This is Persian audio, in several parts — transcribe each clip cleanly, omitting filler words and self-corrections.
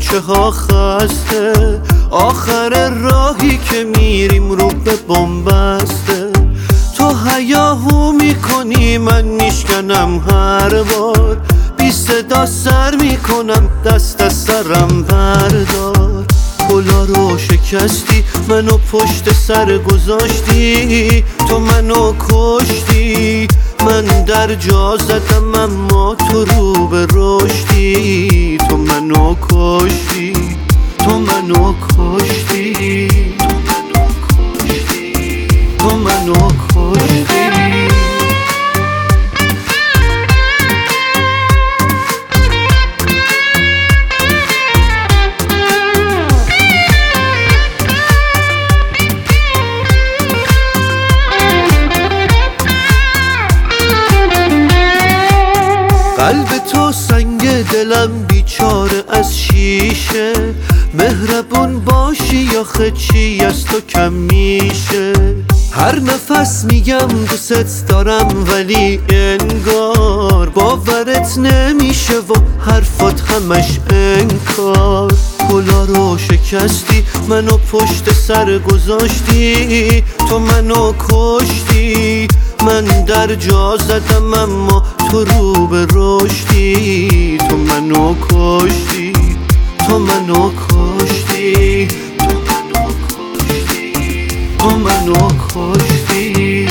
کوچه ها خسته، آخر راهی که میریم رو به بنبسته. تو هیاهو میکنی من میشکنم هر بار، بی صدا سر میکنم دست از سرم بردار. پلا رو شکستی منو پشت سر گذاشتی، تو منو کشتی. من در جا زدم اما تو رو به رشدی. تو منو کشتی، تو منو کشتی، تو منو کشتی. قلب تو سنگ دلم بیچاره از شیشه، مهربون باشی یا خچی از تو کم میشه. هر نفس میگم دوست دارم ولی انگار باورت نمیشه و حرفات همش انکار. پلا رو شکستی منو پشت سر گذاشتی، تو منو کشتی. من در جا زدم اما تو رو به رشدی. تو منو کشتی، تو منو کشتی، تو منو کشتی.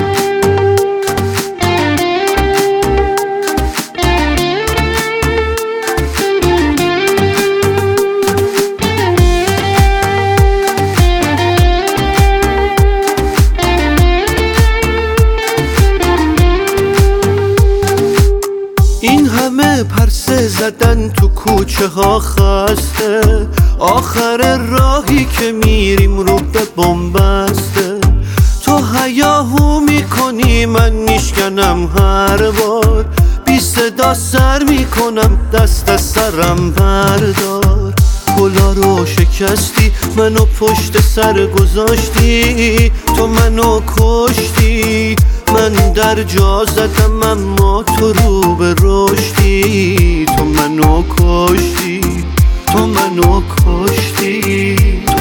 این همه پرسه زدن تو کوچه ها خسته، آخر راهی که میریم رو به بنبسته. تو هیاهو میکنی من میشکنم هر بار، بی صدا سر میکنم دست از سرم بردار. پلا رو شکستی منو پشت سر گذاشتی، تو منو کشتی. من در جا زدم اما تو رو به رشدی. تو منو کشتی، تو منو کشتی،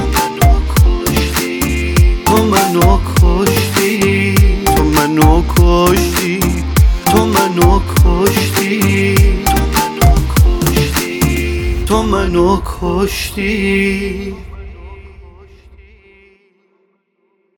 تو منو کشتی، تو منو کشتی، تو منو کشتی، تو منو کشتی.